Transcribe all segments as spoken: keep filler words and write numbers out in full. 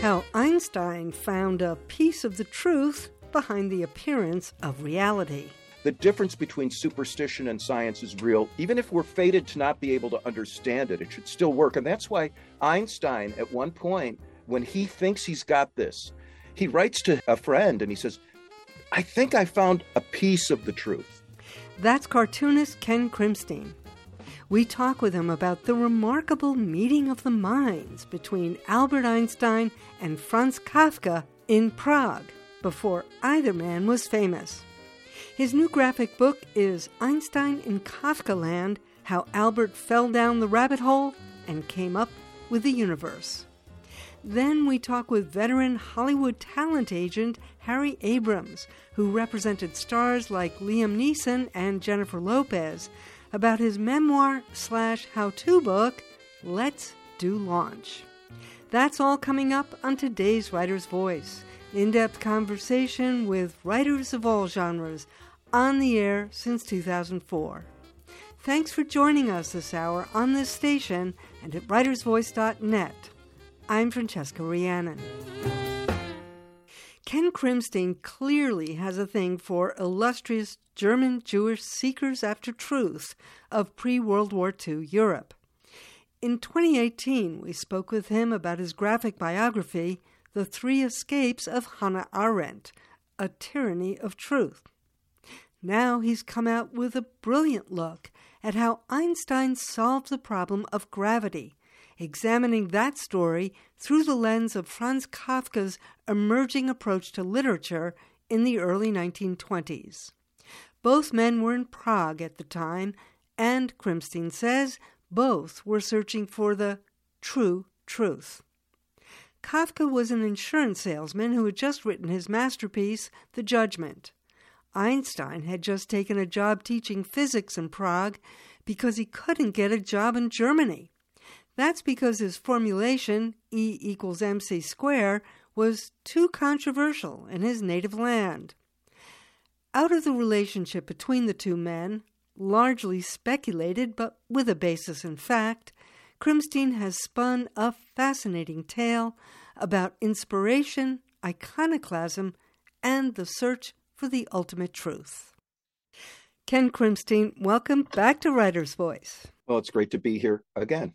How Einstein found a piece of the truth behind the appearance of reality. The difference between superstition and science is real. Even if we're fated to not be able to understand it, it should still work. And that's why Einstein, at one point, when he thinks he's got this, he writes to a friend and he says, I think I found a piece of the truth. That's cartoonist Ken Krimstein. We talk with him about the remarkable meeting of the minds between Albert Einstein and Franz Kafka in Prague, before either man was famous. His new graphic book is Einstein in Kafkaland, How Albert Fell Down the Rabbit Hole and Came Up with the Universe. Then we talk with veteran Hollywood talent agent Harry Abrams, who represented stars like Liam Neeson and Jennifer Lopez, about his memoir slash how-to book, Let's Do Launch. That's all coming up on today's Writer's Voice. In-depth conversation with writers of all genres, on the air since two thousand four. Thanks for joining us this hour on this station and at writers voice dot net. I'm Francesca Rhiannon. Ken Krimstein clearly has a thing for illustrious German-Jewish seekers after truth of pre-World War Two Europe. In twenty eighteen, we spoke with him about his graphic biography, The Three Escapes of Hannah Arendt, A Tyranny of Truth. Now he's come out with a brilliant look at how Einstein solved the problem of gravity, examining that story through the lens of Franz Kafka's emerging approach to literature in the early nineteen twenties. Both men were in Prague at the time, and, Krimstein says, both were searching for the true truth. Kafka was an insurance salesman who had just written his masterpiece, The Judgment. Einstein had just taken a job teaching physics in Prague because he couldn't get a job in Germany. That's because his formulation, E equals mc squared, was too controversial in his native land. Out of the relationship between the two men, largely speculated but with a basis in fact, Krimstein has spun a fascinating tale about inspiration, iconoclasm, and the search for the ultimate truth. Ken Krimstein, welcome back to Writer's Voice. Well, it's great to be here again.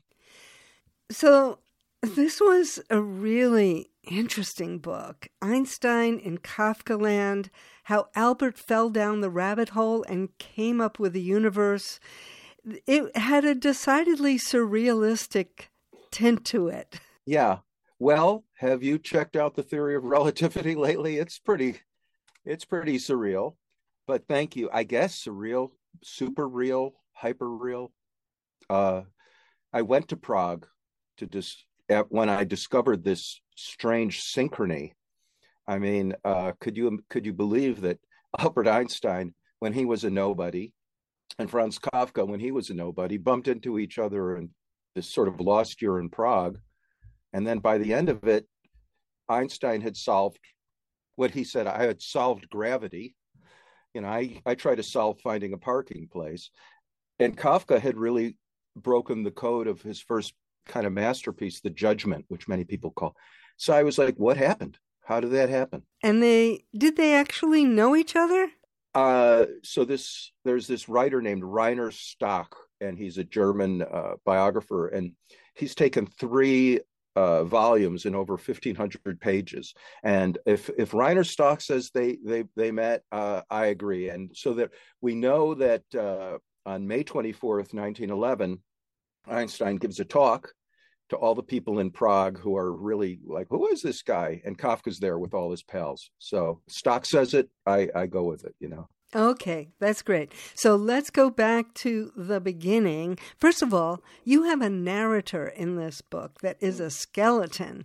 So this was a really interesting book, Einstein in Kafkaland, How Albert Fell Down the Rabbit Hole and Came Up with the Universe. It had a decidedly surrealistic tint to it. Yeah. Well, have you checked out the theory of relativity lately? It's pretty, it's pretty surreal. But thank you. I guess surreal, super real, hyper real. Uh, I went to Prague to dis- when I discovered this strange synchrony. I mean, uh, could you could you believe that Albert Einstein, when he was a nobody, and Franz Kafka, when he was a nobody, bumped into each other in this sort of lost year in Prague. And then by the end of it, Einstein had solved what he said, I had solved gravity. You know, I, I tried to solve finding a parking place. And Kafka had really broken the code of his first kind of masterpiece, The Judgment, which many people call. So I was like, what happened? How did that happen? And they, did they actually know each other? Uh, so this, there's this writer named Rainer Stock, and he's a German uh, biographer, and he's taken three uh, volumes in over fifteen hundred pages. And if if Rainer Stock says they they they met, uh, I agree. And so that we know that uh, on May twenty-fourth, nineteen eleven, Einstein gives a talk to all the people in Prague who are really like, who is this guy? And Kafka's there with all his pals. So Stock says it, I, I go with it, you know. Okay, that's great. So let's go back to the beginning. First of all, you have a narrator in this book that is a skeleton.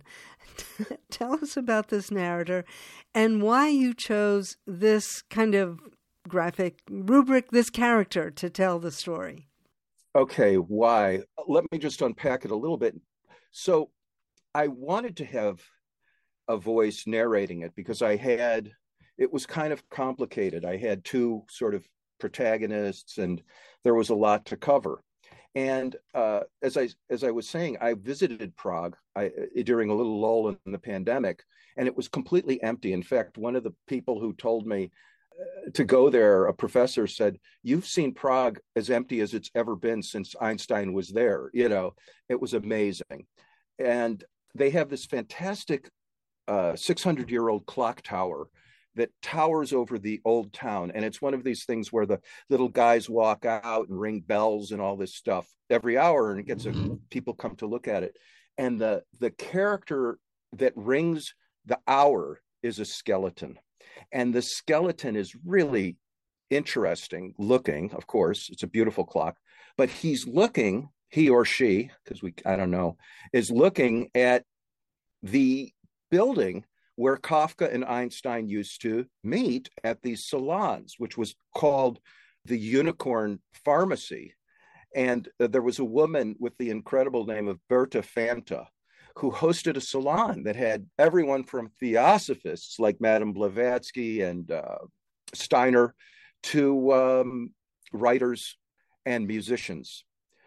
Tell us about this narrator and why you chose this kind of graphic rubric, this character, to tell the story. Okay, why? Let me just unpack it a little bit. So I wanted to have a voice narrating it because I had, it was kind of complicated. I had two sort of protagonists and there was a lot to cover. And uh, as I as I was saying, I visited Prague I, during a little lull in the pandemic, and it was completely empty. In fact, one of the people who told me to go there, a professor said, "You've seen Prague as empty as it's ever been since Einstein was there." You know, it was amazing. And they have this fantastic uh, six hundred year old clock tower that towers over the old town. And it's one of these things where the little guys walk out and ring bells and all this stuff every hour, and it gets a, people come to look at it. And the the character that rings the hour is a skeleton. And the skeleton is really interesting looking. Of course, it's a beautiful clock, but he's looking, he or she, because we, I don't know, is looking at the building where Kafka and Einstein used to meet at these salons, which was called the Unicorn Pharmacy. And uh, there was a woman with the incredible name of Berta Fanta, who hosted a salon that had everyone from theosophists like Madame Blavatsky and uh, Steiner to um, writers and musicians.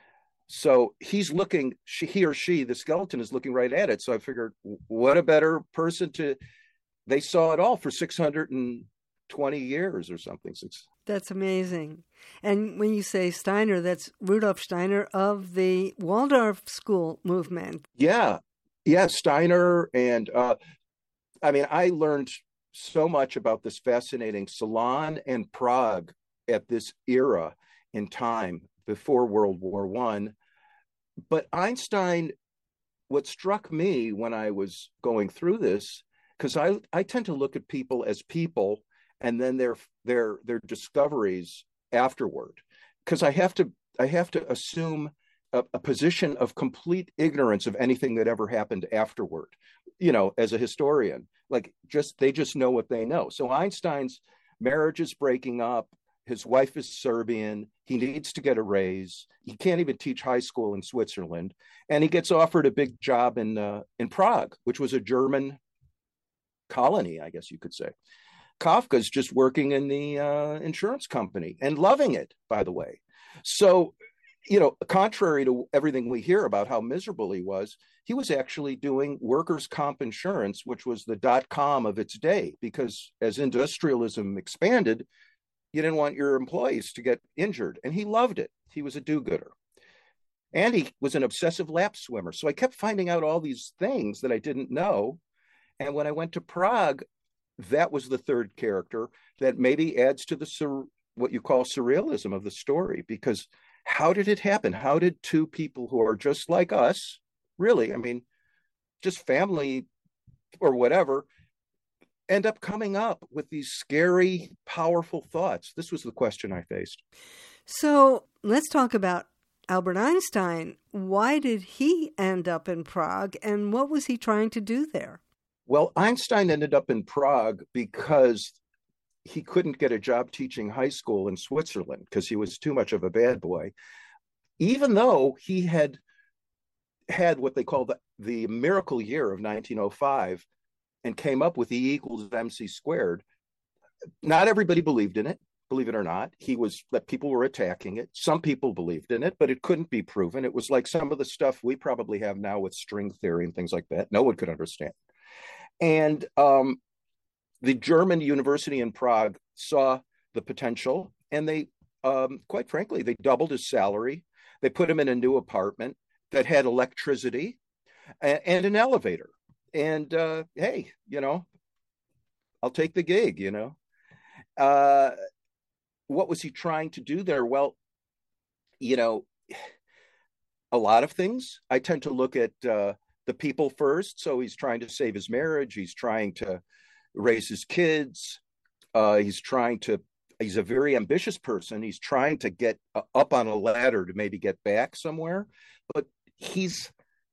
So he's looking, she, he or she, the skeleton is looking right at it. So I figured, what a better person to, they saw it all for six hundred twenty years or something. That's amazing. And when you say Steiner, that's Rudolf Steiner of the Waldorf School movement. Yeah. Yeah, Steiner. And uh, I mean, I learned so much about this fascinating salon and Prague at this era in time before World War One. But Einstein, what struck me when I was going through this, because I, I tend to look at people as people and then their their their discoveries afterward. Because I have to I have to assume a, a position of complete ignorance of anything that ever happened afterward, you know, as a historian. Like just they just know what they know. So Einstein's marriage is breaking up. His wife is Serbian. He needs to get a raise. He can't even teach high school in Switzerland. And he gets offered a big job in uh, in Prague, which was a German colony, I guess you could say. Kafka's just working in the uh, insurance company and loving it, by the way. So, you know, contrary to everything we hear about how miserable he was, he was actually doing workers' comp insurance, which was the dot-com of its day, because as industrialism expanded, you didn't want your employees to get injured. And he loved it. He was a do-gooder. And he was an obsessive lap swimmer. So I kept finding out all these things that I didn't know. And when I went to Prague, that was the third character that maybe adds to the sur- what you call surrealism of the story. Because how did it happen? How did two people who are just like us, really, I mean, just family or whatever, end up coming up with these scary, powerful thoughts? This was the question I faced. So let's talk about Albert Einstein. Why did he end up in Prague, and what was he trying to do there? Well, Einstein ended up in Prague because he couldn't get a job teaching high school in Switzerland because he was too much of a bad boy, even though he had had what they call the, the miracle year of nineteen oh five and came up with E equals M C squared. Not everybody believed in it, believe it or not. He was that people were attacking it. Some people believed in it, but it couldn't be proven. It was like some of the stuff we probably have now with string theory and things like that. No one could understand. And um, the German university in Prague saw the potential, and they, um, quite frankly, they doubled his salary. They put him in a new apartment that had electricity and, and an elevator. And uh, hey, you know, I'll take the gig, you know. Uh, what was he trying to do there? Well, you know, a lot of things. I tend to look at uh, the people first. So he's trying to save his marriage. He's trying to raise his kids. Uh, he's trying to, he's a very ambitious person. He's trying to get uh, up on a ladder to maybe get back somewhere. But he's,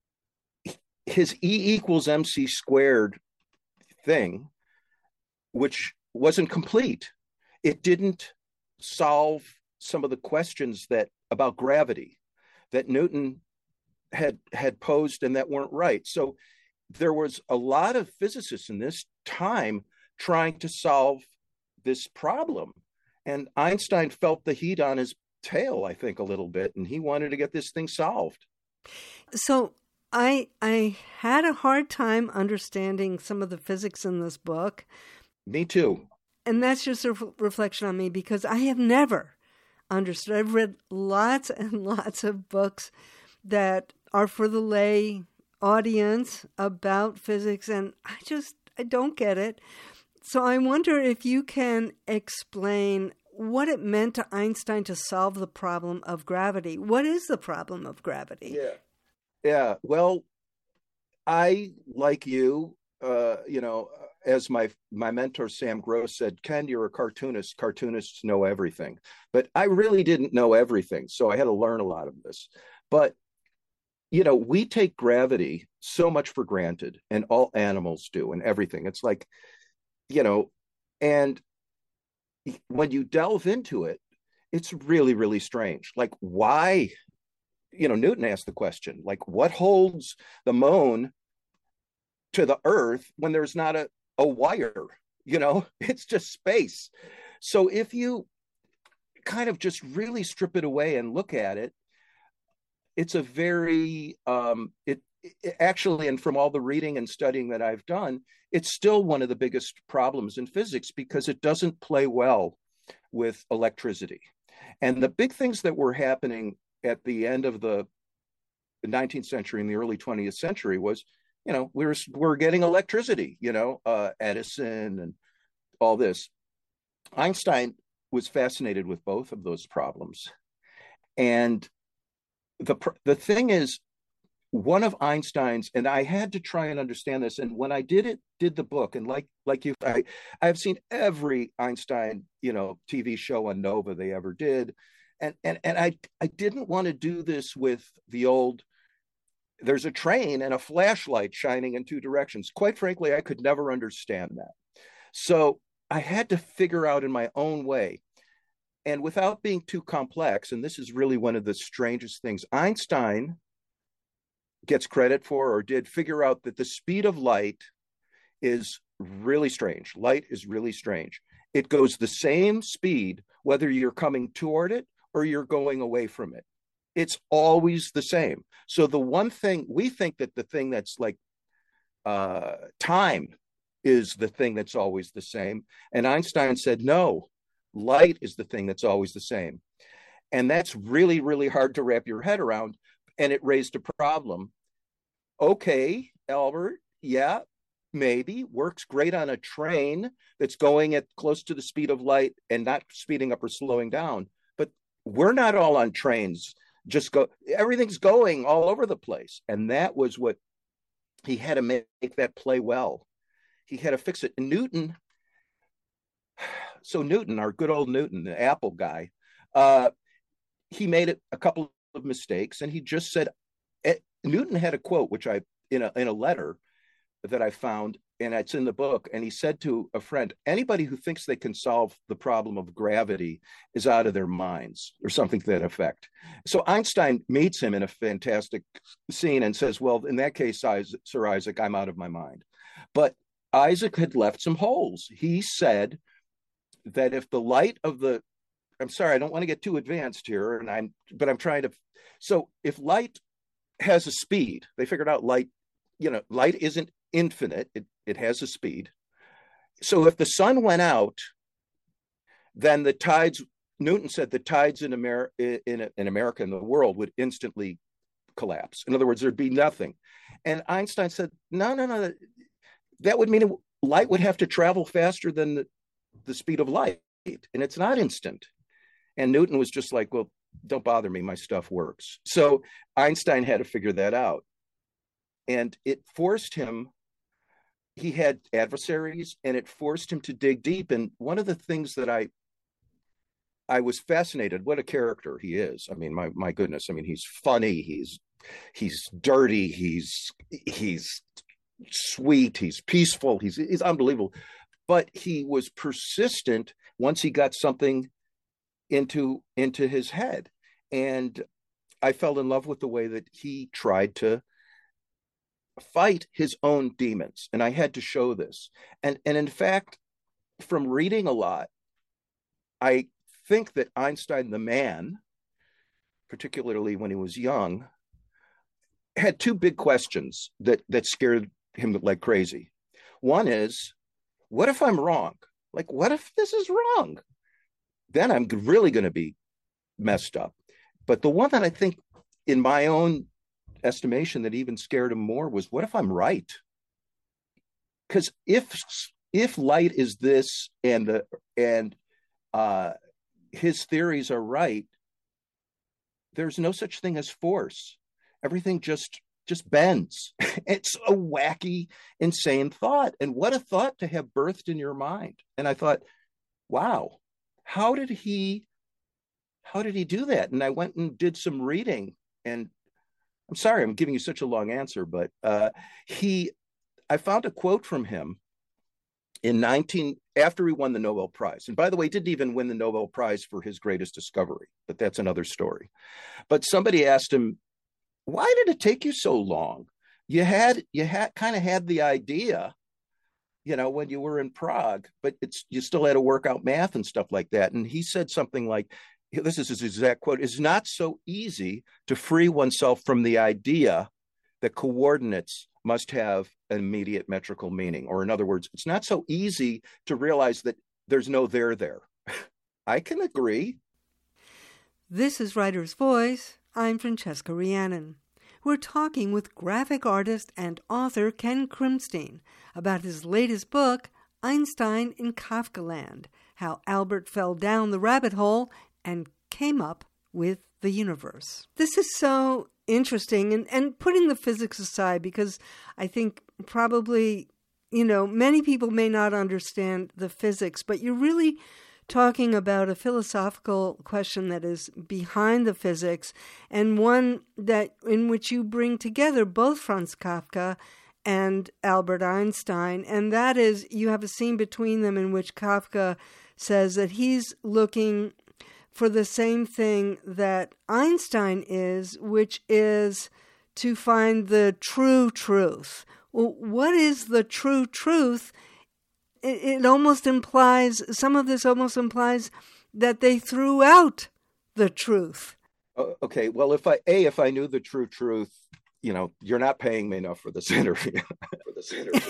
his E equals M C squared thing, which wasn't complete. It didn't solve some of the questions that about gravity that Newton had had posed and that weren't right. So there was a lot of physicists in this time trying to solve this problem. And Einstein felt the heat on his tail, I think, a little bit, and he wanted to get this thing solved. So I I had a hard time understanding some of the physics in this book. Me too. And that's just a reflection on me because I have never understood. I've read lots and lots of books that are for the lay audience about physics, and I just I don't get it. So I wonder if you can explain what it meant to Einstein to solve the problem of gravity. What is the problem of gravity? Yeah. Yeah. Well, I, like you, uh, you know, as my my mentor Sam Gross said, Ken, you're a cartoonist. Cartoonists know everything. But I really didn't know everything, so I had to learn a lot of this. But, you know, we take gravity so much for granted, and all animals do, and everything. It's like, you know, and when you delve into it, it's really, really strange. Like, why? You know, Newton asked the question, like, what holds the moon to the earth when there's not a, a wire? You know, it's just space. So if you kind of just really strip it away and look at it, it's a very, um, it, it actually, and from all the reading and studying that I've done, it's still one of the biggest problems in physics because it doesn't play well with electricity. And the big things that were happening at the end of the nineteenth century and the early twentieth century was, you know, we were, we're getting electricity, you know, uh, Edison and all this. Einstein was fascinated with both of those problems. And the the thing is, one of Einstein's, and I had to try and understand this. And when I did it, did the book, and like like you, I I've seen every Einstein, you know, T V show on Nova they ever did, and and and I I didn't want to do this with the old. There's a train and a flashlight shining in two directions. Quite frankly, I could never understand that. So I had to figure out in my own way, and without being too complex. And this is really one of the strangest things Einstein gets credit for, or did figure out, that the speed of light is really strange. Light is really strange. It goes the same speed whether you're coming toward it or you're going away from it. It's always the same. So the one thing, we think that the thing that's like uh, time is the thing that's always the same. And Einstein said, no, light is the thing that's always the same. And that's really, really hard to wrap your head around. And it raised a problem. Okay, Albert, yeah, maybe works great on a train that's going at close to the speed of light and not speeding up or slowing down. But we're not all on trains. Just go, everything's going all over the place. And that was what he had to make, make that play well. He had to fix it. And Newton, so Newton, our good old Newton, the Apple guy, uh, he made it a couple of mistakes, and he just said, Newton had a quote, which I, in a, in a letter that I found, and it's in the book, and he said to a friend, anybody who thinks they can solve the problem of gravity is out of their minds, or something to that effect. So Einstein meets him in a fantastic scene and says, well, in that case, Sir Isaac, I'm out of my mind. But Isaac had left some holes. He said that if the light of the, I'm sorry, I don't want to get too advanced here, and I'm, but I'm trying to, so if light has a speed, they figured out light, you know, light isn't infinite, it, it has a speed. So if the sun went out, then the tides, Newton said the tides in America, in, in America, in the world, would instantly collapse. In other words, there'd be nothing. And Einstein said, no, no, no, that would mean light would have to travel faster than the, the speed of light, and it's not instant. And Newton was just like, well, don't bother me, my stuff works. So Einstein had to figure that out. And it forced him, he had adversaries, and it forced him to dig deep. And one of the things that I I was fascinated, what a character he is. I mean, my my goodness, I mean, he's funny, he's he's dirty, he's he's sweet, he's peaceful, he's he's unbelievable. But he was persistent once he got something into into his head. And I fell in love with the way that he tried to fight his own demons. And I had to show this. And and in fact, from reading a lot, I think that Einstein, the man, particularly when he was young, had two big questions that that scared him like crazy. One is, what if I'm wrong? Like, what if this is wrong? Then I'm really going to be messed up. But the one that I think, in my own estimation, that even scared him more was, what if I'm right? Because if if light is this and the and uh, his theories are right, there's no such thing as force. Everything just just bends. It's a wacky, insane thought. And what a thought to have birthed in your mind. And I thought, wow, how did he how did he do that? And I went and did some reading. And I'm sorry, I'm giving you such a long answer, but uh, he I found a quote from him in nineteen after he won the Nobel Prize. And by the way, he didn't even win the Nobel Prize for his greatest discovery, but that's another story. But somebody asked him, why did it take you so long? You had you had kind of had the idea, you know, when you were in Prague, but it's you still had to work out math and stuff like that. And he said something like, this is his exact quote, it's not so easy to free oneself from the idea that coordinates must have an immediate metrical meaning. Or in other words, it's not so easy to realize that there's no there there. I can agree. This is Writer's Voice. I'm Francesca Rhiannon. We're talking with graphic artist and author Ken Krimstein about his latest book, Einstein in Kafkaland, How Albert Fell Down the Rabbit Hole and Came Up with the Universe. This is so interesting, and, and putting the physics aside, because I think probably, you know, many people may not understand the physics, but you're really talking about a philosophical question that is behind the physics, and one that in which you bring together both Franz Kafka and Albert Einstein, and that is you have a scene between them in which Kafka says that he's looking for the same thing that Einstein is, which is to find the true truth. Well, what is the true truth? It, it almost implies, some of this almost implies that they threw out the truth. Okay, well, if I, A, if I knew the true truth, you know, you're not paying me enough for this interview. for this interview.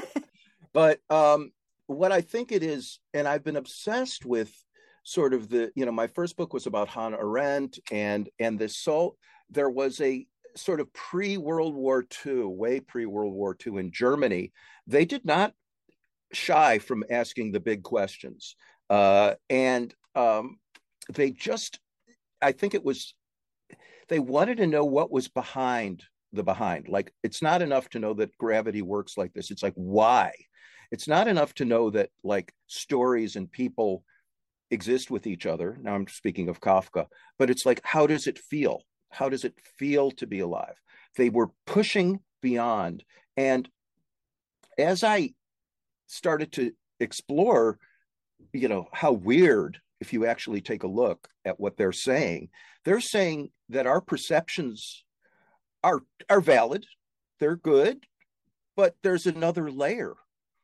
But um, what I think it is, and I've been obsessed with sort of the, you know, my first book was about Hannah Arendt, and and the soul, there was a sort of pre-World War Two, way pre-World War Two in Germany. They did not shy from asking the big questions. Uh, and um, they just, I think it was, they wanted to know what was behind the behind. Like, it's not enough to know that gravity works like this. It's like, why? It's not enough to know that, like, stories and people exist with each other. Now I'm speaking of Kafka, but it's like, how does it feel? How does it feel to be alive? They were pushing beyond. And as I started to explore, you know, how weird, if you actually take a look at what they're saying, they're saying that our perceptions are, are valid, they're good, but there's another layer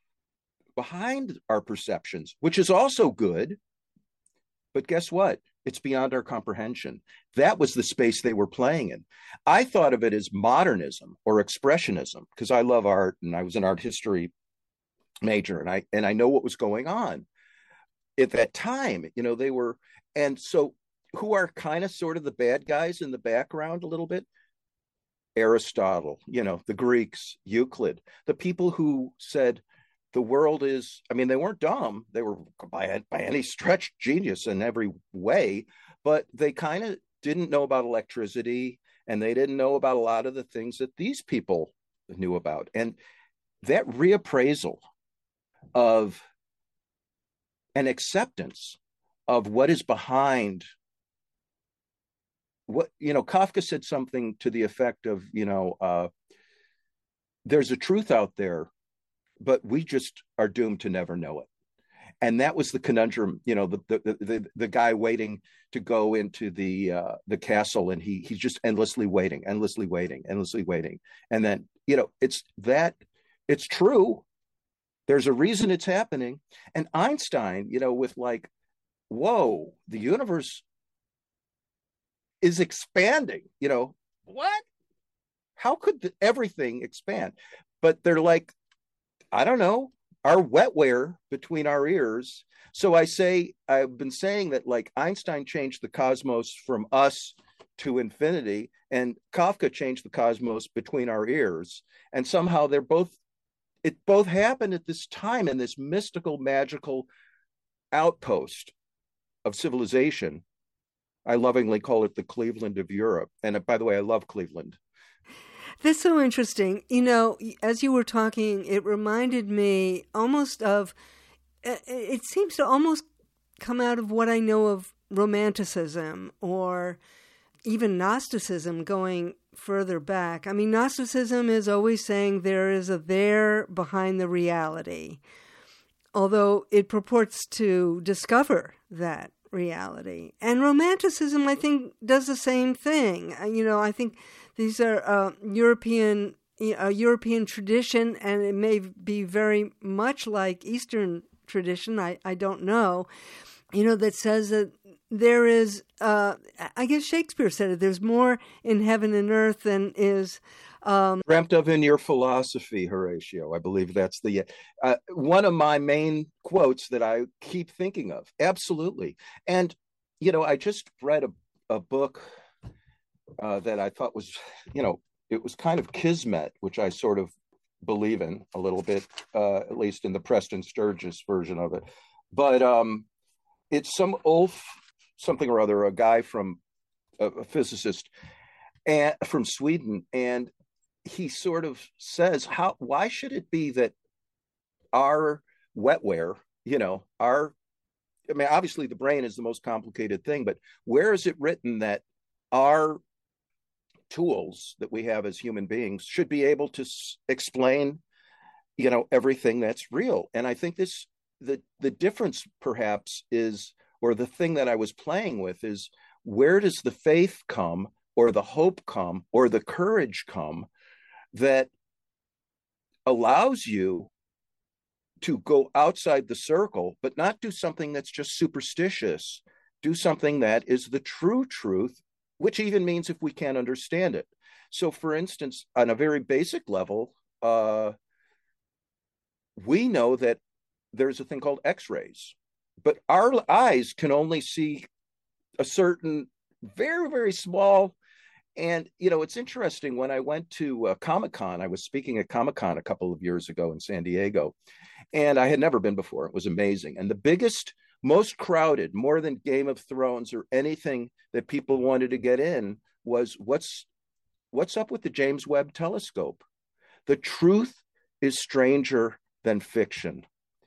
behind our perceptions, which is also good. But guess what? It's beyond our comprehension. That was the space they were playing in. I thought of it as modernism or expressionism because I love art and I was an art history major, and I and I know what was going on at that time. You know, they were, and so who are kind of sort of the bad guys in the background a little bit? Aristotle, you know, the Greeks, Euclid, the people who said, the world is, I mean, they weren't dumb. They were by, by any stretch genius in every way, but they kind of didn't know about electricity, and they didn't know about a lot of the things that these people knew about. And that reappraisal of an acceptance of what is behind what, you know, Kafka said something to the effect of, you know, uh, there's a truth out there, but we just are doomed to never know it. And that was the conundrum, you know, the the the, the guy waiting to go into the uh, the castle, and he he's just endlessly waiting, endlessly waiting, endlessly waiting. And then, you know, it's that it's true. There's a reason it's happening. And Einstein, you know, with like, whoa, the universe is expanding. You know, what? How could the, everything expand? But they're like, I don't know, our wetware between our ears. So I say, I've been saying that like Einstein changed the cosmos from us to infinity, and Kafka changed the cosmos between our ears. And somehow they're both, it both happened at this time in this mystical, magical outpost of civilization. I lovingly call it the Cleveland of Europe. And by the way, I love Cleveland. That's so interesting. You know, as you were talking, it reminded me almost of, it seems to almost come out of what I know of Romanticism or even Gnosticism going further back. I mean, Gnosticism is always saying there is a there behind the reality, although it purports to discover that reality. And Romanticism, I think, does the same thing. You know, I think these are uh, European, a European tradition, and it may be very much like Eastern tradition. I, I don't know. You know, that says that there is, uh, I guess Shakespeare said it, there's more in heaven and earth than is um, dreamt of in your philosophy, Horatio. I believe that's the uh, one of my main quotes that I keep thinking of. Absolutely. And, you know, I just read a, a book uh, that I thought was, you know, it was kind of kismet, which I sort of believe in a little bit, uh, at least in the Preston Sturges version of it. But um, it's some Ulf something or other, a guy from a, a physicist and from Sweden, and he sort of says, how why should it be that our wetware, you know, our I mean, obviously the brain is the most complicated thing, but where is it written that our tools that we have as human beings should be able to s- explain, you know, everything that's real? And I think this, the the difference perhaps is, or the thing that I was playing with is, where does the faith come, or the hope come, or the courage come that allows you to go outside the circle, but not do something that's just superstitious, do something that is the true truth, which even means if we can't understand it. So for instance, on a very basic level, uh, we know that there's a thing called X-rays, but our eyes can only see a certain very, very small. And, you know, it's interesting, when I went to uh, Comic-Con, I was speaking at Comic-Con a couple of years ago in San Diego, and I had never been before. It was amazing. And the biggest, most crowded, more than Game of Thrones or anything that people wanted to get in, was what's what's up with the James Webb Telescope? The truth is stranger than fiction.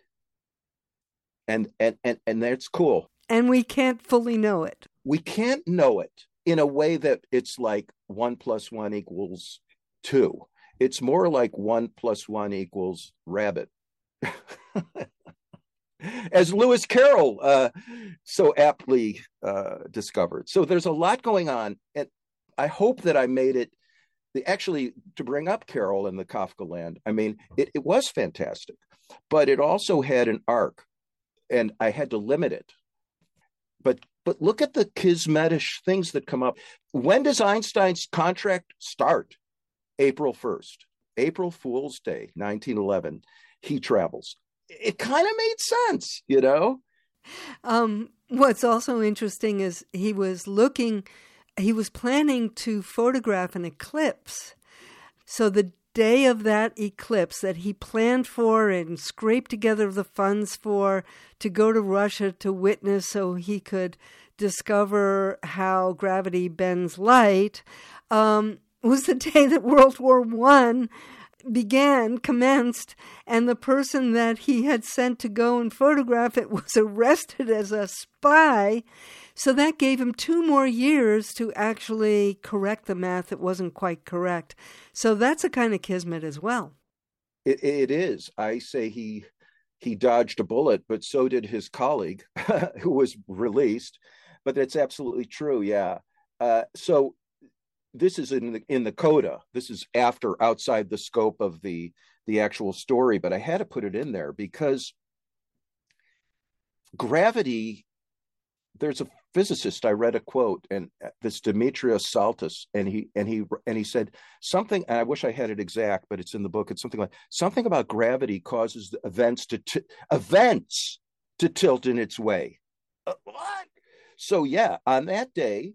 And and and, and that's cool. And we can't fully know it. We can't know it in a way that it's like one plus one equals two. It's more like one plus one equals rabbit. As Lewis Carroll uh, so aptly uh, discovered. So there's a lot going on. And I hope that I made it, the, actually, to bring up Carroll and the Kafka land, I mean, it, it was fantastic, but it also had an arc, and I had to limit it. But but look at the kismetish things that come up. When does Einstein's contract start? April first, April Fool's Day, nineteen eleven. He travels. It kind of made sense, you know? Um, what's also interesting is he was looking, he was planning to photograph an eclipse. So the day of that eclipse that he planned for and scraped together the funds for, to go to Russia to witness so he could discover how gravity bends light, um, was the day that World War One began, commenced, and the person that he had sent to go and photograph it was arrested as a spy. So that gave him two more years to actually correct the math that wasn't quite correct. So that's a kind of kismet as well. It, it is. I say he he dodged a bullet, but so did his colleague who was released. But that's absolutely true, yeah. Uh, so this is in the, in the coda. This is after, outside the scope of the the actual story, but I had to put it in there because gravity, there's a physicist, I read a quote, and this Demetrios Saltis, and he and he and he said something, and I wish I had it exact, but it's in the book. It's something like something about gravity causes the events to t- events to tilt in its way. Uh, what? So yeah, on that day,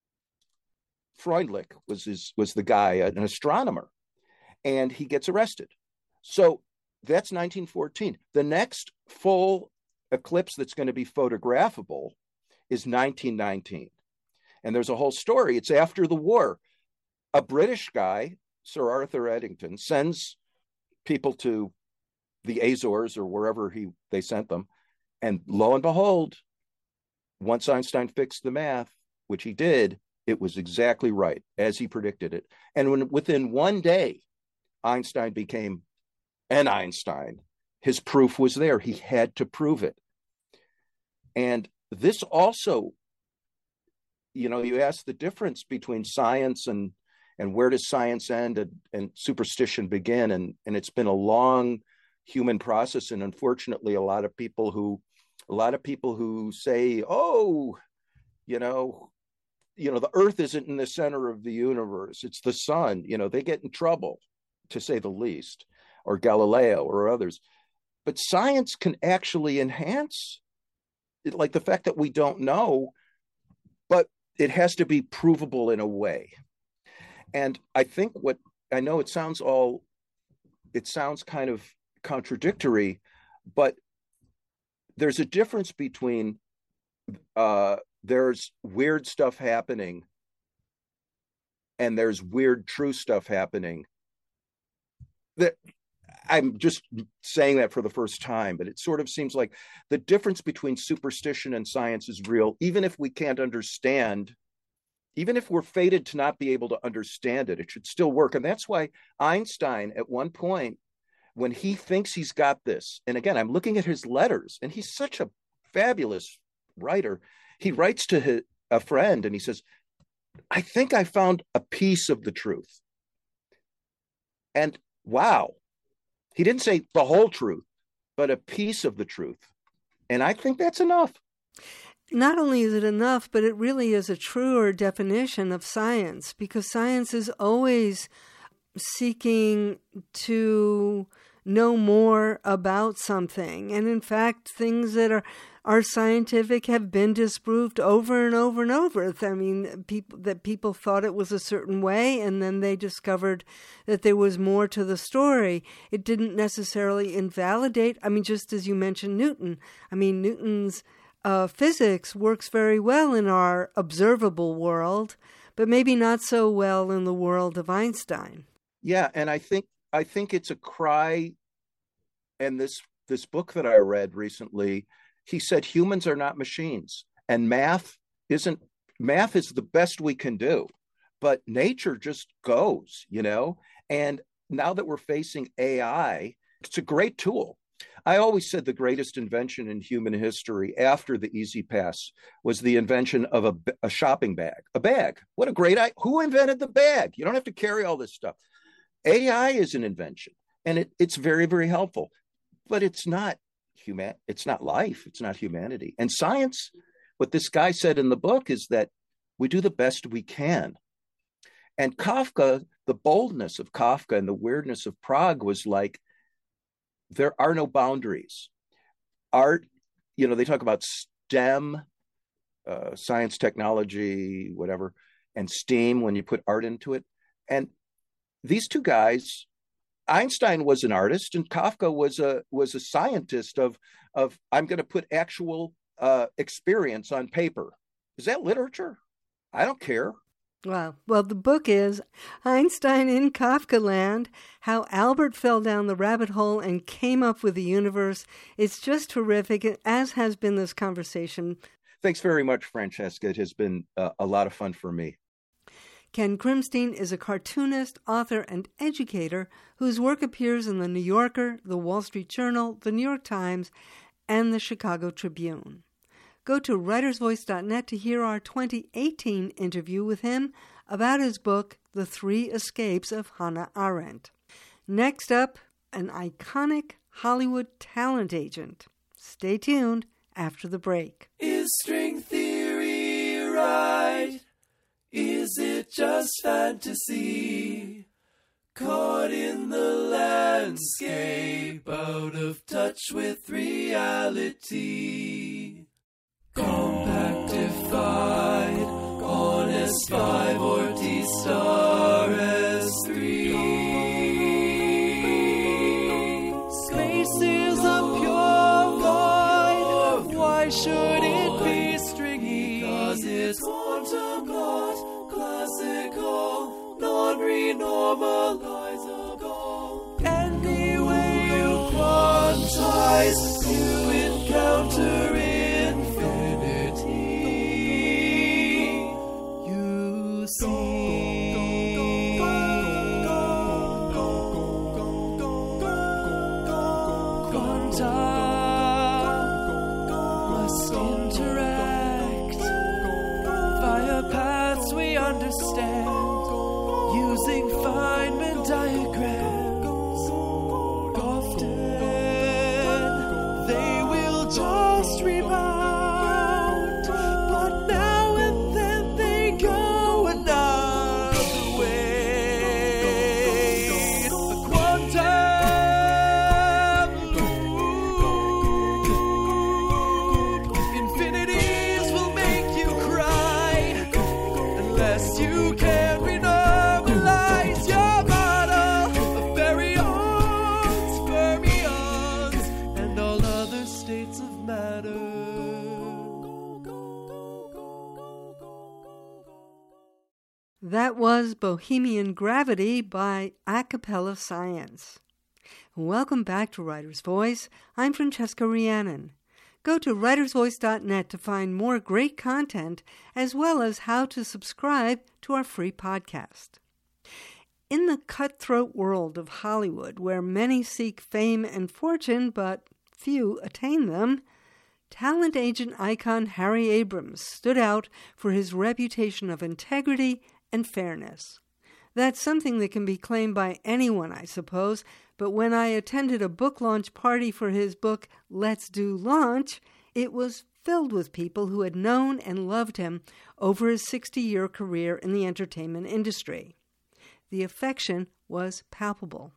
Freundlich was his was the guy, an astronomer, and he gets arrested. So that's nineteen fourteen. The next full eclipse that's going to be photographable is nineteen nineteen. And there's a whole story. It's after the war. A British guy, Sir Arthur Eddington, sends people to the Azores or wherever he they sent them. And lo and behold, once Einstein fixed the math, which he did, it was exactly right, as he predicted it. And when within one day, Einstein became an Einstein, his proof was there. He had to prove it. And this also, you know, you ask the difference between science and and where does science end and, and superstition begin? And, and it's been a long human process. And unfortunately, a lot of people who a lot of people who say, oh, you know, you know, the earth isn't in the center of the universe, it's the sun, you know, they get in trouble, to say the least, or Galileo or others. But science can actually enhance it, like the fact that we don't know, but it has to be provable in a way. And I think what I know, it sounds all, it sounds kind of contradictory, but there's a difference between uh, there's weird stuff happening and there's weird true stuff happening. That I'm just saying that for the first time, but it sort of seems like the difference between superstition and science is real, even if we can't understand, even if we're fated to not be able to understand it, it should still work. And that's why Einstein, at one point, when he thinks he's got this, and again, I'm looking at his letters, and he's such a fabulous writer. He writes to his, a friend, and he says, I think I found a piece of the truth. And wow, he didn't say the whole truth, but a piece of the truth. And I think that's enough. Not only is it enough, but it really is a truer definition of science, because science is always seeking to know more about something. And in fact, things that are, are scientific have been disproved over and over and over. I mean, people that people thought it was a certain way, and then they discovered that there was more to the story. It didn't necessarily invalidate. I mean, just as you mentioned Newton. I mean, Newton's uh, physics works very well in our observable world, but maybe not so well in the world of Einstein. Yeah, and I think I think it's a cry. And this this book that I read recently, he said humans are not machines, and math isn't math is the best we can do, but nature just goes, you know. And now that we're facing A I, it's a great tool. I always said the greatest invention in human history after the Easy Pass was the invention of a, a shopping bag. A bag. What a great idea. Who invented the bag? You don't have to carry all this stuff. A I is an invention, and it, it's very, very helpful, but it's not human. It's not life. It's not humanity. And science, what this guy said in the book is that we do the best we can. And Kafka, the boldness of Kafka and the weirdness of Prague was like, there are no boundaries. Art, you know, they talk about STEM, uh, science, technology, whatever, and STEAM when you put art into it. And these two guys, Einstein was an artist and Kafka was a was a scientist of, of I'm going to put actual uh, experience on paper. Is that literature? I don't care. Wow. Well, the book is Einstein in Kafka Land, How Albert Fell Down the Rabbit Hole and Came Up with the Universe. It's just terrific, as has been this conversation. Thanks very much, Francesca. It has been uh, a lot of fun for me. Ken Krimstein is a cartoonist, author, and educator whose work appears in The New Yorker, The Wall Street Journal, The New York Times, and The Chicago Tribune. Go to writers voice dot net to hear our twenty eighteen interview with him about his book, The Three Escapes of Hannah Arendt. Next up, an iconic Hollywood talent agent. Stay tuned after the break. Is string theory right? Is it just fantasy? Caught in the landscape, out of touch with reality. Compactified, on S five or T-Star S three. Space is a pure void. Why should it be stringy? Cause it's quantum dot, classical, non-renormalizable. Any way you quantize, you encounter infinity. You see. Quanta must interact via paths we understand, using Feynman diagrams. Often they will just rebound, but now and then they go another way. The quantum loop, infinities will make you cry unless you can renormalize your model of baryons, fermions, and all other states of matter. That was Bohemian Gravity by A Cappella Science. Welcome back to Writer's Voice. I'm Francesca Rhiannon. Go to writers voice dot net to find more great content, as well as how to subscribe to our free podcast. In the cutthroat world of Hollywood, where many seek fame and fortune, but few attain them, talent agent icon Harry Abrams stood out for his reputation of integrity and fairness. That's something that can be claimed by anyone, I suppose, but when I attended a book launch party for his book, Let's Do Launch, it was filled with people who had known and loved him over his sixty-year career in the entertainment industry. The affection was palpable.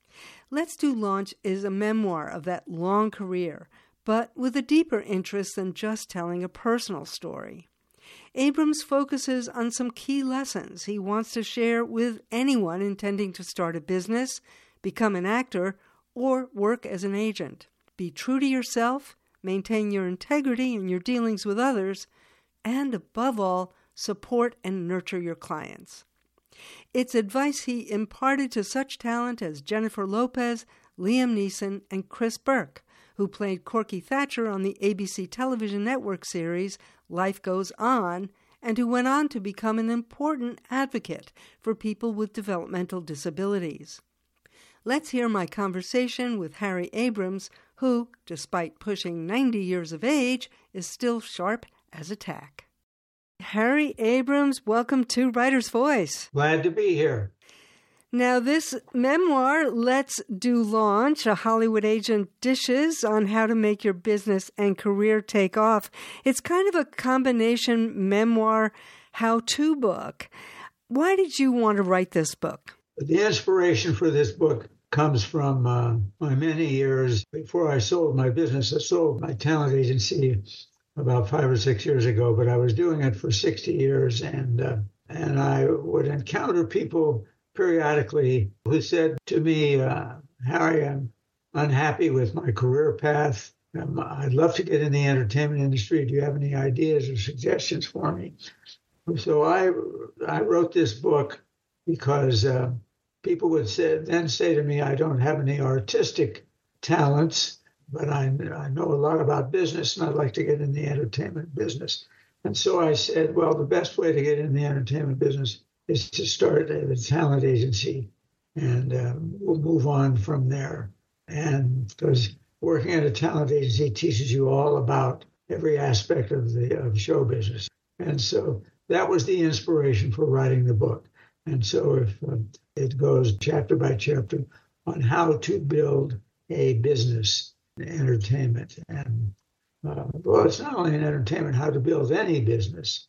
Let's Do Launch is a memoir of that long career, but with a deeper interest than just telling a personal story. Abrams focuses on some key lessons he wants to share with anyone intending to start a business, become an actor, or work as an agent. Be true to yourself, maintain your integrity in your dealings with others, and above all, support and nurture your clients. It's advice he imparted to such talent as Jennifer Lopez, Liam Neeson, and Chris Burke, who played Corky Thatcher on the A B C television network series Life Goes On, and who went on to become an important advocate for people with developmental disabilities. Let's hear my conversation with Harry Abrams, who, despite pushing ninety years of age, is still sharp as a tack. Harry Abrams, welcome to Writer's Voice. Glad to be here. Now, this memoir, Let's Do Launch, a Hollywood agent dishes on how to make your business and career take off. It's kind of a combination memoir how-to book. Why did you want to write this book? The inspiration for this book comes from uh, my many years before I sold my business. I sold my talent agency about five or six years ago, but I was doing it for sixty years, and uh, and I would encounter people periodically who said to me, uh, Harry, I'm unhappy with my career path. Um, I'd love to get in the entertainment industry. Do you have any ideas or suggestions for me? So I I wrote this book because uh, people would say, then say to me, I don't have any artistic talents, but I, I know a lot about business, and I'd like to get in the entertainment business. And so I said, well, the best way to get in the entertainment business is to start a talent agency, and um, we'll move on from there. And because working at a talent agency teaches you all about every aspect of the of show business. And so that was the inspiration for writing the book. And so if um, it goes chapter by chapter on how to build a business in entertainment. And uh, well, it's not only in entertainment, how to build any business,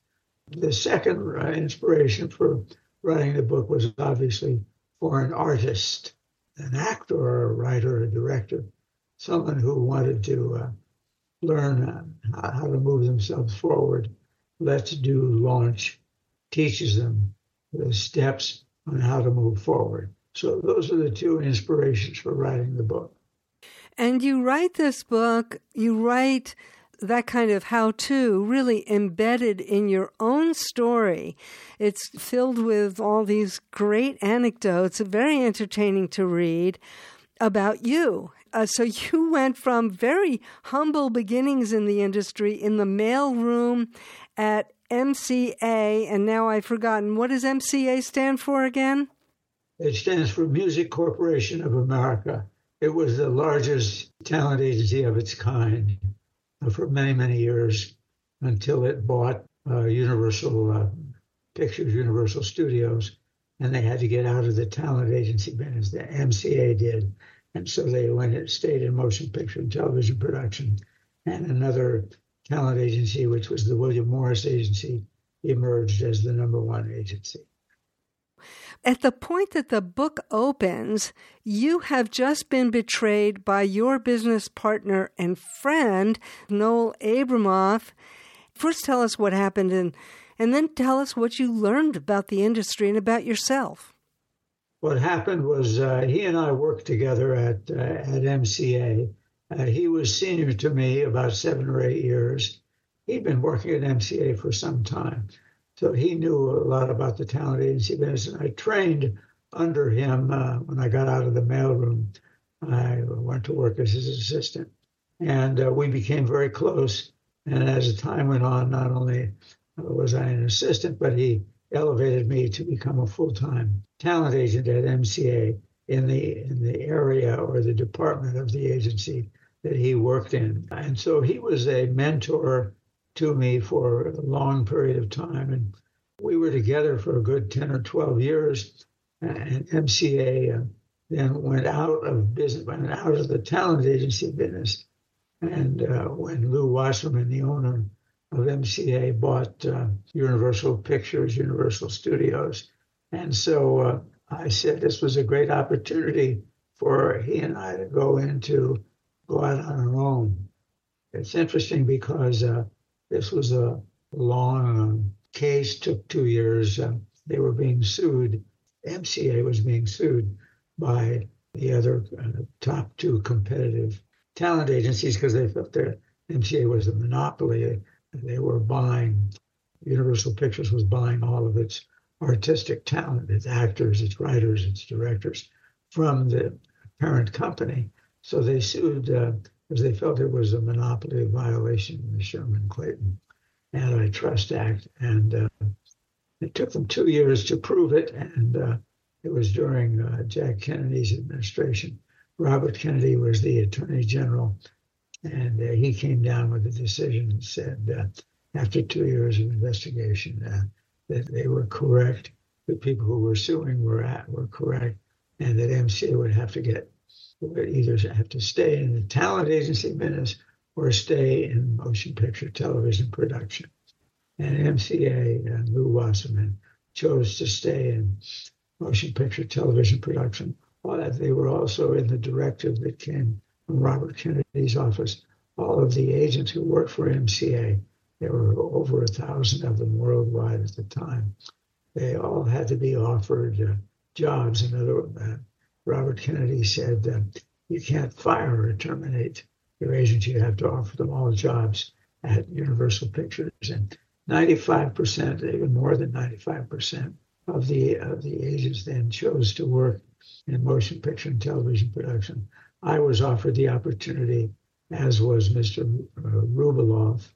The second uh, inspiration for writing the book was obviously for an artist, an actor or a writer, a director, someone who wanted to uh, learn uh, how to move themselves forward. Let's Do Launch teaches them the steps on how to move forward. So those are the two inspirations for writing the book. And you write this book, you write that kind of how-to really embedded in your own story. It's filled with all these great anecdotes, very entertaining to read, about you. Uh, so you went from very humble beginnings in the industry in the mail room at M C A, and now I've forgotten, what does M C A stand for again? It stands for Music Corporation of America. It was the largest talent agency of its kind for many, many years until it bought uh, Universal uh, Pictures, Universal Studios, and they had to get out of the talent agency business. The M C A did. And so they went and stayed in motion picture and television production. And another talent agency, which was the William Morris Agency, emerged as the number one agency. At the point that the book opens, you have just been betrayed by your business partner and friend, Noel Abramoff. First, tell us what happened, and, and then tell us what you learned about the industry and about yourself. What happened was uh, he and I worked together at uh, at M C A. Uh, he was senior to me about seven or eight years. He'd been working at M C A for some time. So he knew a lot about the talent agency business. And I trained under him uh, when I got out of the mailroom. I went to work as his assistant. And uh, we became very close. And as the time went on, not only was I an assistant, but he elevated me to become a full-time talent agent at M C A in the in the area or the department of the agency that he worked in. And so he was a mentor to me for a long period of time. And we were together for a good ten or twelve years. And M C A uh, then went out of business, went out of the talent agency business. And uh, when Lew Wasserman, the owner of M C A, bought uh, Universal Pictures, Universal Studios. And so uh, I said this was a great opportunity for he and I to go into, go out on our own. It's interesting because uh, this was a long um, case, took two years. Uh, they were being sued. M C A was being sued by the other uh, top two competitive talent agencies because they felt their M C A was a monopoly. They were buying, Universal Pictures was buying all of its artistic talent, its actors, its writers, its directors from the parent company. So they sued uh, because they felt it was a monopoly violation of the Sherman-Clayton Antitrust Act. And uh, it took them two years to prove it. And uh, it was during uh, Jack Kennedy's administration. Robert Kennedy was the Attorney General. And uh, he came down with a decision and said, uh, after two years of investigation, uh, that they were correct, the people who were suing were at, were correct, and that M C A would have to get, would either have to stay in the talent agency business or stay in motion picture television production. And M C A and Lew Wasserman chose to stay in motion picture television production. Well, they were also in the directive that came from Robert Kennedy's office. All of the agents who worked for M C A, there were over a thousand of them worldwide at the time. They all had to be offered uh, jobs. In other words, uh, Robert Kennedy said, uh, you can't fire or terminate your agents. You have to offer them all jobs at Universal Pictures. And ninety-five percent, even more than ninety-five percent of the, of the agents then chose to work in motion picture and television production. I was offered the opportunity, as was Mister Rubeloff,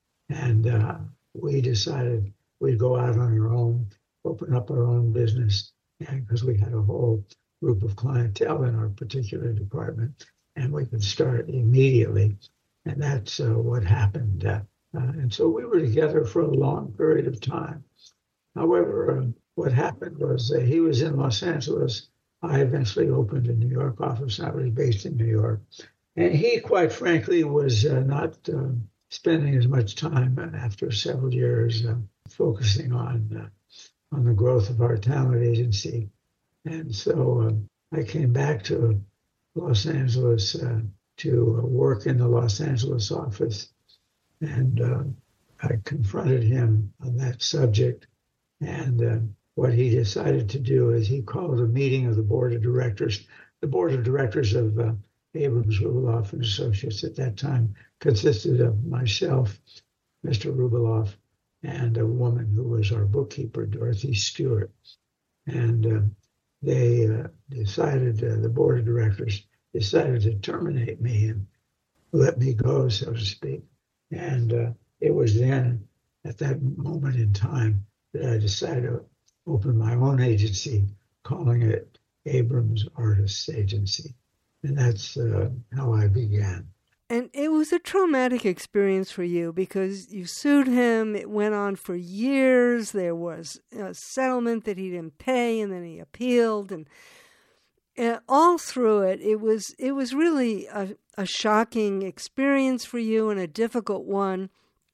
and uh, we decided we'd go out on our own, open up our own business, and because we had a whole group of clientele in our particular department, and we could start immediately. And that's uh, what happened. Uh, uh, and so we were together for a long period of time. However, uh, what happened was uh, he was in Los Angeles. I eventually opened a New York office. I was based in New York. And he, quite frankly, was uh, not uh, spending as much time after several years uh, focusing on uh, on the growth of our talent agency. And so um, I came back to Los Angeles uh, to uh, work in the Los Angeles office, and uh, I confronted him on that subject. And uh, what he decided to do is he called a meeting of the board of directors. The board of directors of uh, Abrams, Rubeloff and Associates at that time consisted of myself, Mister Rubeloff, and a woman who was our bookkeeper, Dorothy Stewart. And uh, they uh, decided, uh, the board of directors decided to terminate me and let me go, so to speak. And uh, it was then, at that moment in time, that I decided to open my own agency, calling it Abrams Artists Agency. And that's uh, how I began. And it was a traumatic experience for you because you sued him. It went on for years. There was a settlement that he didn't pay, and then he appealed. And uh, all through it, it was it was really a, a shocking experience for you and a difficult one.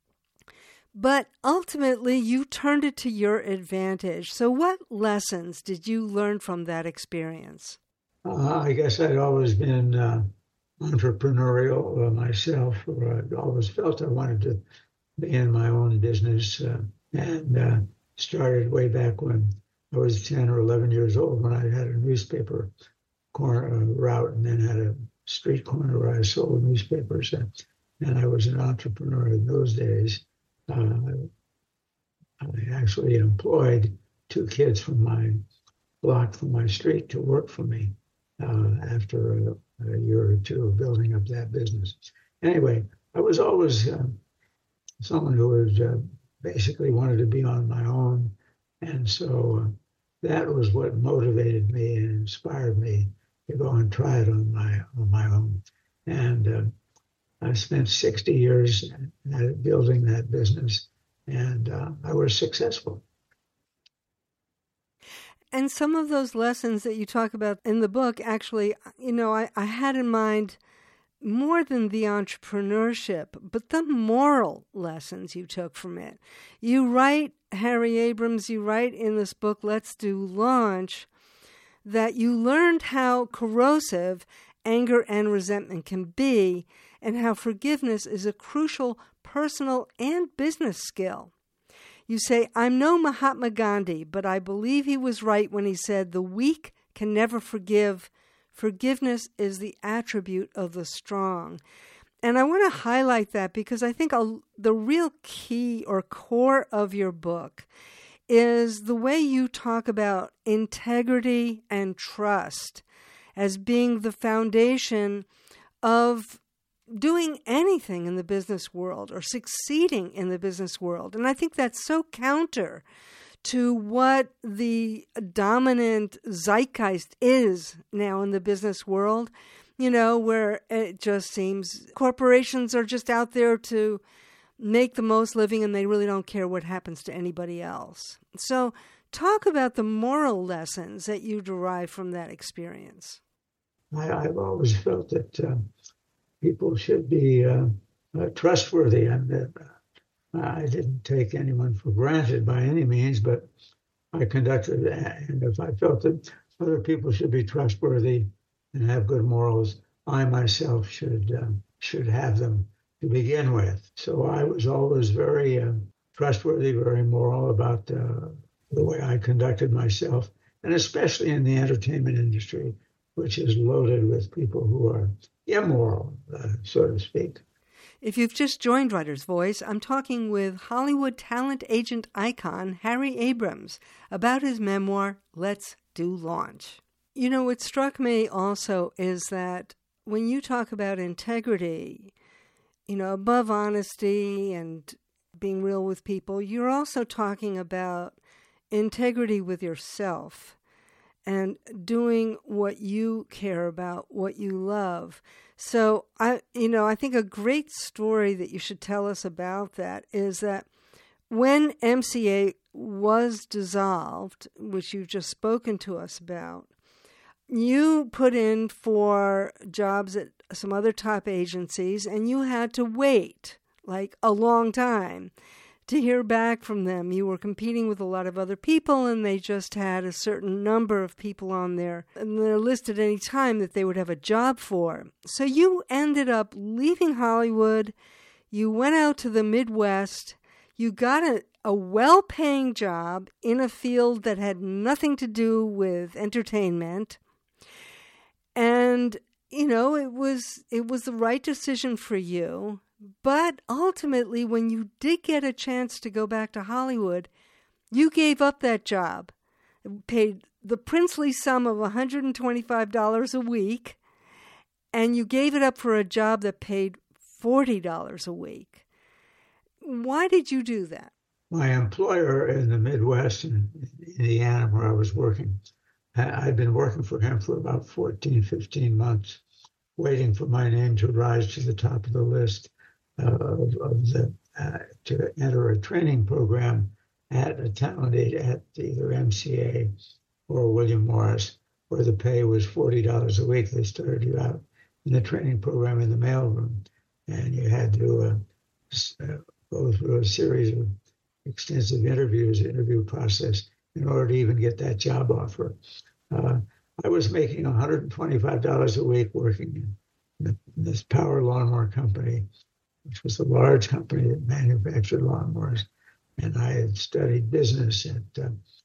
But ultimately, you turned it to your advantage. So what lessons did you learn from that experience? Uh, I guess I'd always been uh, entrepreneurial uh, myself, or I'd always felt I wanted to be in my own business, uh, and uh, started way back when I was ten or eleven years old, when I had a newspaper corner uh, route, and then had a street corner where I sold newspapers, and, and I was an entrepreneur in those days. Uh, I actually employed two kids from my block, from my street, to work for me uh, after a, a year or two of building up that business. Anyway, I was always uh, someone who was uh, basically wanted to be on my own, and so uh, that was what motivated me and inspired me to go and try it on my on my own. And uh, I spent sixty years building that business, and uh, I was successful. And some of those lessons that you talk about in the book, actually, you know, I, I had in mind more than the entrepreneurship, but the moral lessons you took from it. You write, Harry Abrams, you write in this book, Let's Do Launch, that you learned how corrosive anger and resentment can be, and how forgiveness is a crucial personal and business skill. You say, I'm no Mahatma Gandhi, but I believe he was right when he said, the weak can never forgive. Forgiveness is the attribute of the strong. And I want to highlight that because I think a, the real key or core of your book is the way you talk about integrity and trust as being the foundation of doing anything in the business world or succeeding in the business world. And I think that's so counter to what the dominant zeitgeist is now in the business world, you know, where it just seems corporations are just out there to make the most living and they really don't care what happens to anybody else. So talk about the moral lessons that you derive from that experience. I, I've always felt that uh, people should be uh, uh, trustworthy. And uh, I didn't take anyone for granted by any means, but I conducted, and if I felt that other people should be trustworthy and have good morals, I myself should uh, should have them to begin with. So I was always very uh, trustworthy, very moral about uh, the way I conducted myself, and especially in the entertainment industry, which is loaded with people who are immoral, uh, so to speak. If you've just joined Writer's Voice, I'm talking with Hollywood talent agent icon Harry Abrams about his memoir, Let's Do Launch. You know, what struck me also is that when you talk about integrity, you know, above honesty and being real with people, you're also talking about integrity with yourself and doing what you care about, what you love. So, I, you know, I think a great story that you should tell us about that is that when M C A was dissolved, which you've just spoken to us about, you put in for jobs at some other top agencies and you had to wait like a long time to hear back from them. You were competing with a lot of other people, and they just had a certain number of people on there, and they're listed any time that they would have a job for. So you ended up leaving Hollywood. You went out to the Midwest. You got a, a well-paying job in a field that had nothing to do with entertainment. And, you know, it was it was the right decision for you. But ultimately, when you did get a chance to go back to Hollywood, you gave up that job, paid the princely sum of one hundred twenty-five dollars a week, and you gave it up for a job that paid forty dollars a week. Why did you do that? My employer in the Midwest, in Indiana, where I was working, I'd been working for him for about fourteen, fifteen months, waiting for my name to rise to the top of the list. Uh, of, of the uh, to enter a training program at a talented at either M C A or William Morris, where the pay was forty dollars a week. They started you out in the training program in the mailroom, and you had to uh, uh, go through a series of extensive interviews, interview process, in order to even get that job offer. Uh, I was making one hundred twenty-five dollars a week working in this power lawnmower company, which was a large company that manufactured lawnmowers. And I had studied business at uh,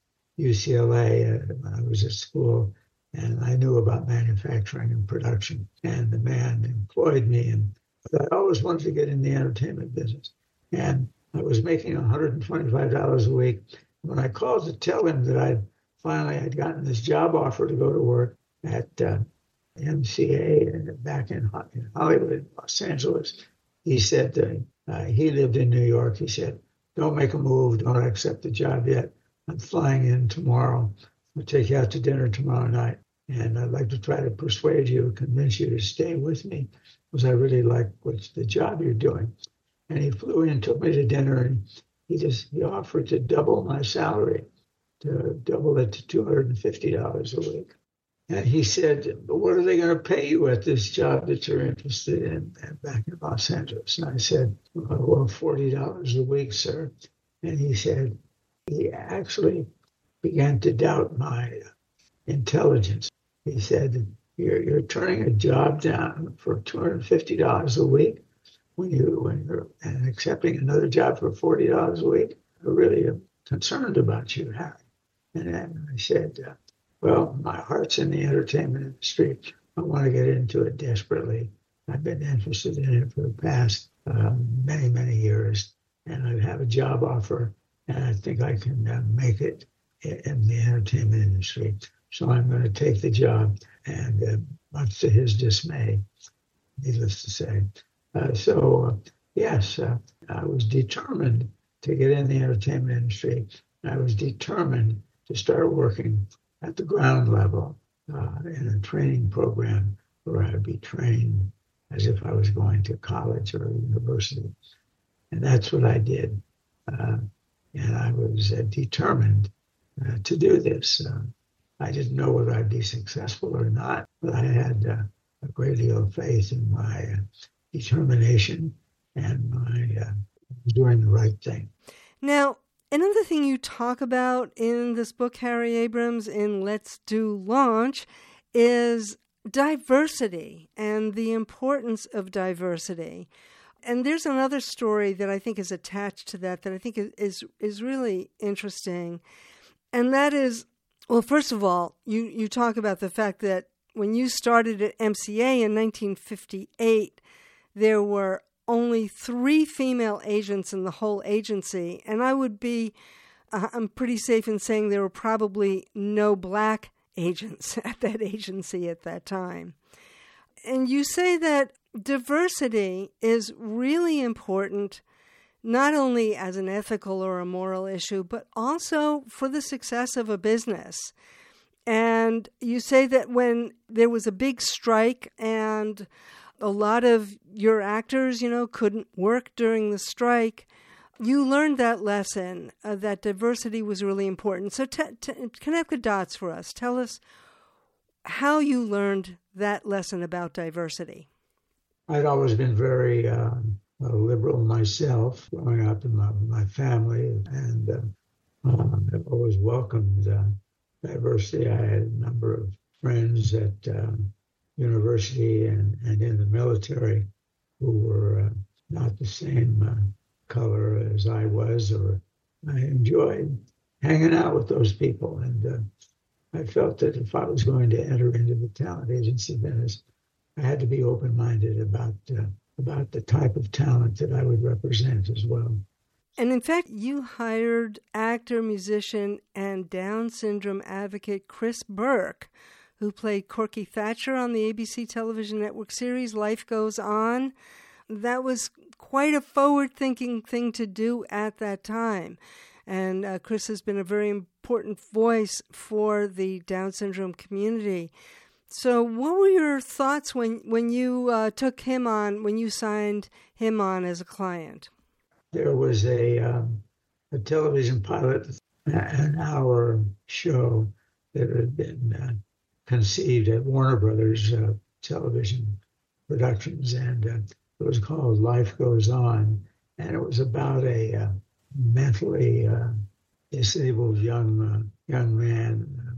U C L A uh, when I was at school, and I knew about manufacturing and production. And the man employed me, and I always wanted to get in the entertainment business. And I was making one hundred twenty-five dollars a week. When I called to tell him that I'd finally had gotten this job offer to go to work at uh, M C A and back in, in Hollywood, Los Angeles, he said, uh, uh, he lived in New York. He said, don't make a move. Don't accept the job yet. I'm flying in tomorrow. I'll take you out to dinner tomorrow night. And I'd like to try to persuade you, convince you to stay with me, because I really like what's the job you're doing. And he flew in, took me to dinner, and he just he offered to double my salary, to double it to two hundred fifty dollars a week. And he said, what are they going to pay you at this job that you're interested in back in Los Angeles? And I said, well, forty dollars a week, sir. And he said, he actually began to doubt my intelligence. He said, you're, you're turning a job down for two hundred fifty dollars a week when, you, when you're and accepting another job for forty dollars a week. I really am concerned about you, Harry. And then I said, uh, well, my heart's in the entertainment industry. I want to get into it desperately. I've been interested in it for the past uh, many, many years, and I have a job offer, and I think I can uh, make it in the entertainment industry. So I'm going to take the job, and uh, much to his dismay, needless to say. Uh, so, uh, yes, uh, I was determined to get in the entertainment industry. I was determined to start working at the ground level uh, in a training program where I'd be trained as if I was going to college or university. And that's what I did. Uh, and I was uh, determined uh, to do this. Uh, I didn't know whether I'd be successful or not, but I had uh, a great deal of faith in my uh, determination and my uh, doing the right thing. Now, another thing you talk about in this book, Harry Abrams, in Let's Do Launch, is diversity and the importance of diversity. And there's another story that I think is attached to that that I think is is really interesting. And that is, well, first of all, you, you talk about the fact that when you started at M C A in nineteen fifty-eight, there were only three female agents in the whole agency. And I would be, uh, I'm pretty safe in saying there were probably no black agents at that agency at that time. And you say that diversity is really important, not only as an ethical or a moral issue, but also for the success of a business. And you say that when there was a big strike and a lot of your actors, you know, couldn't work during the strike, you learned that lesson, uh, that diversity was really important. So t- t- connect the dots for us. Tell us how you learned that lesson about diversity. I'd always been very um, a liberal myself, growing up in my, my family, and uh, uh, I've always welcomed uh, diversity. I had a number of friends at uh, university and, and in the military who were uh, not the same uh, color as I was, or I enjoyed hanging out with those people. And uh, I felt that if I was going to enter into the talent agency business, I had to be open-minded about uh, about the type of talent that I would represent as well. And in fact, you hired actor, musician, and Down syndrome advocate Chris Burke, who played Corky Thatcher on the A B C television network series Life Goes On. That was quite a forward-thinking thing to do at that time. And uh, Chris has been a very important voice for the Down syndrome community. So what were your thoughts when, when you uh, took him on, when you signed him on as a client? There was a, um, a television pilot, an hour show that had been uh, conceived at Warner Brothers uh, Television Productions, and uh, it was called Life Goes On, and it was about a uh, mentally uh, disabled young uh, young man uh,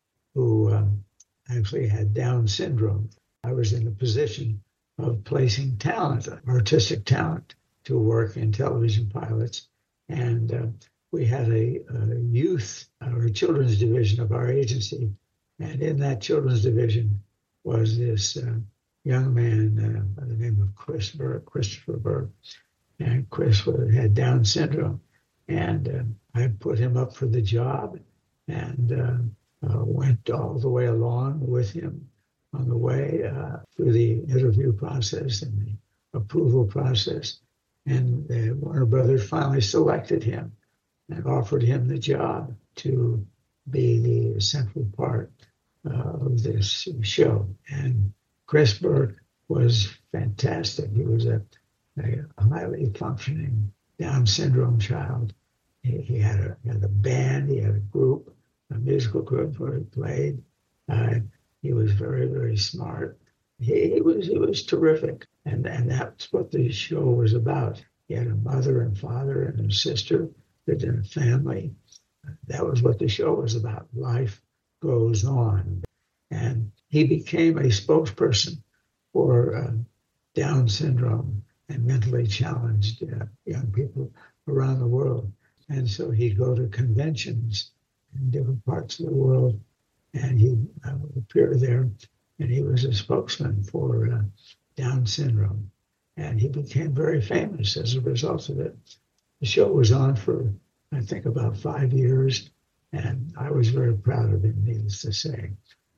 who uh, actually had Down syndrome. I was in a position of placing talent, artistic talent, to work in television pilots, and uh, we had a, a youth or a children's division of our agency, and in that children's division was this uh, young man uh, by the name of Chris Burke, Christopher Burke, and Chris had Down syndrome, and uh, I put him up for the job, and uh, uh, went all the way along with him on the way uh, through the interview process and the approval process. And uh, Warner Brothers finally selected him and offered him the job to be the central part uh, of this show. And Chris Burke was fantastic. He was a, a highly functioning Down syndrome child. He, he, had a, he had a band, he had a group, a musical group where he played. Uh, he was very, very smart. He, he was he was terrific, and and that's what the show was about. He had a mother and father and a sister, lived in a family. That was what the show was about. Life goes on, and he became a spokesperson for uh, Down syndrome and mentally challenged uh, young people around the world. And so he'd go to conventions in different parts of the world, and he'd uh, appear there. And he was a spokesman for uh, Down syndrome. And he became very famous as a result of it. The show was on for, I think, about five years. And I was very proud of him, needless to say.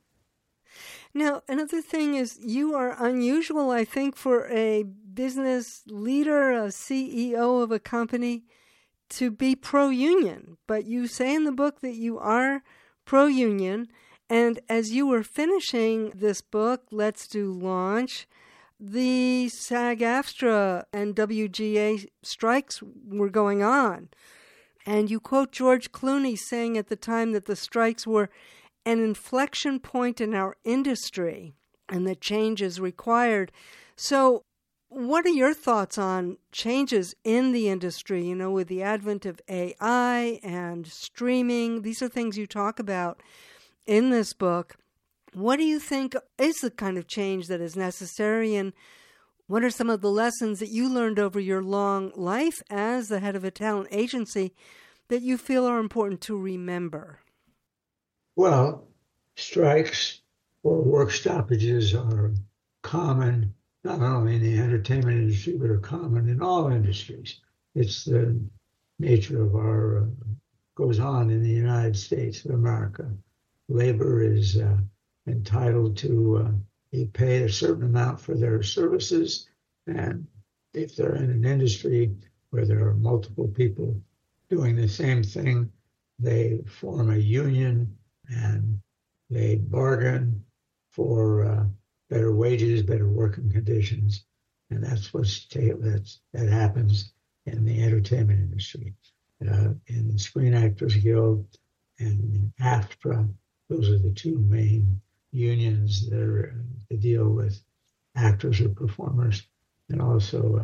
Now, another thing is you are unusual, I think, for a business leader, a C E O of a company, to be pro-union. But you say in the book that you are pro-union. And as you were finishing this book, Let's Do Launch, the SAG-AFTRA and W G A strikes were going on. And you quote George Clooney saying at the time that the strikes were an inflection point in our industry and that change is required. So what are your thoughts on changes in the industry, you know, with the advent of A I and streaming? These are things you talk about in this book. What do you think is the kind of change that is necessary, and what are some of the lessons that you learned over your long life as the head of a talent agency that you feel are important to remember? Well, strikes or work stoppages are common, not only in the entertainment industry, but are common in all industries. It's the nature of our, uh, goes on in the United States of America. Labor is uh, entitled to uh, be paid a certain amount for their services. And if they're in an industry where there are multiple people doing the same thing, they form a union and they bargain for uh, better wages, better working conditions. And that's what's that's, that happens in the entertainment industry. Uh, in the Screen Actors Guild and in AFTRA, those are the two main unions that, are, that deal with actors or performers, and also uh,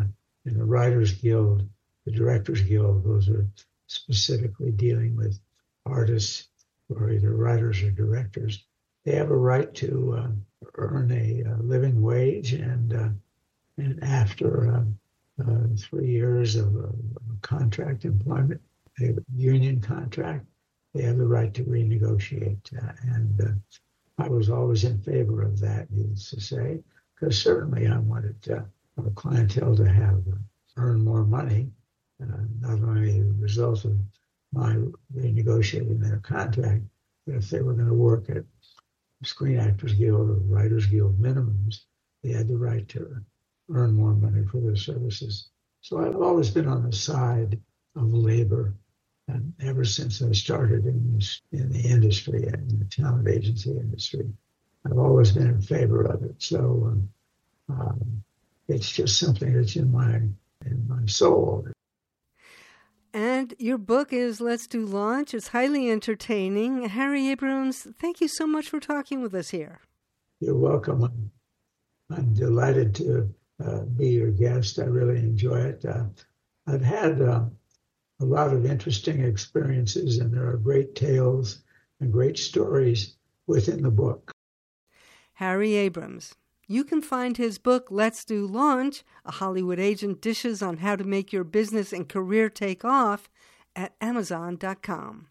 in the Writers Guild, the Directors Guild, those are specifically dealing with artists who are either writers or directors. They have a right to uh, earn a uh, living wage, and uh, and after uh, uh, three years of uh, contract employment, a union contract, they have the right to renegotiate. Uh, and uh, I was always in favor of that, needless to say, because certainly I wanted uh, our clientele to have uh, earn more money, uh, not only the result of my renegotiating their contract, but if they were going to work at Screen Actors Guild or Writers Guild minimums, they had the right to earn more money for their services. So I've always been on the side of labor, and ever since I started in this, in the industry, in the talent agency industry, I've always been in favor of it. So um, um, it's just something that's in my in my soul. And your book is Let's Do Launch. It's highly entertaining. Harry Abrams, thank you so much for talking with us here. You're welcome. I'm, I'm delighted to uh, be your guest. I really enjoy it. Uh, I've had uh, a lot of interesting experiences, and there are great tales and great stories within the book. Harry Abrams. You can find his book, Let's Do Launch, A Hollywood Agent Dishes on How to Make Your Business and Career Take Off, at amazon dot com.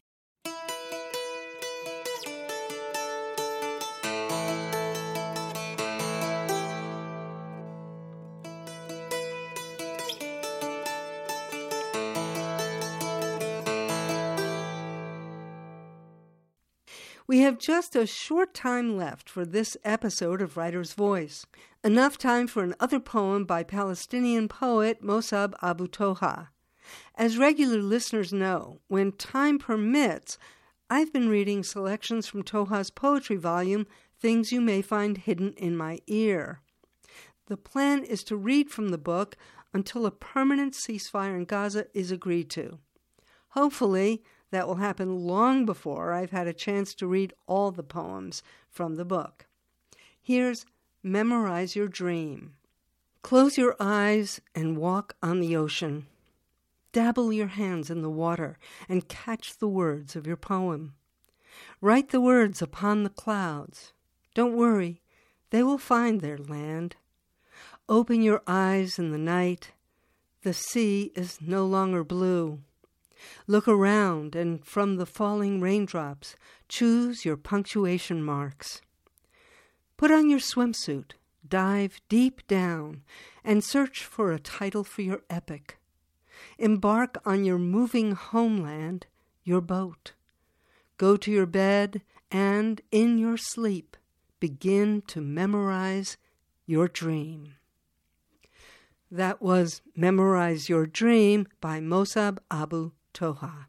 We have just a short time left for this episode of Writer's Voice. Enough time for another poem by Palestinian poet Mossab Abu Toha. As regular listeners know, when time permits, I've been reading selections from Toha's poetry volume, Things You May Find Hidden in My Ear. The plan is to read from the book until a permanent ceasefire in Gaza is agreed to. Hopefully, that will happen long before I've had a chance to read all the poems from the book. Here's Memorize Your Dream. Close your eyes and walk on the ocean. Dabble your hands in the water and catch the words of your poem. Write the words upon the clouds. Don't worry, they will find their land. Open your eyes in the night. The sea is no longer blue. Look around, and from the falling raindrops, choose your punctuation marks. Put on your swimsuit, dive deep down, and search for a title for your epic. Embark on your moving homeland, your boat. Go to your bed, and in your sleep, begin to memorize your dream. That was Memorize Your Dream by Mossab Abu Toha.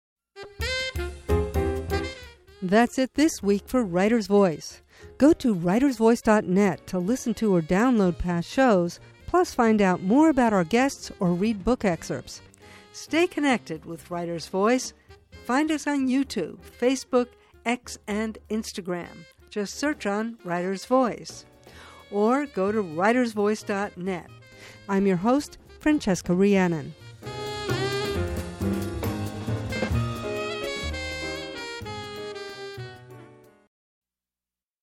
That's it this week for Writer's Voice. Go to writers voice dot net to listen to or download past shows, plus find out more about our guests or read book excerpts. Stay connected with Writer's Voice. Find us on YouTube, Facebook, X, and Instagram. Just search on Writer's Voice. Or go to writers voice dot net. I'm your host, Francesca Rhiannon.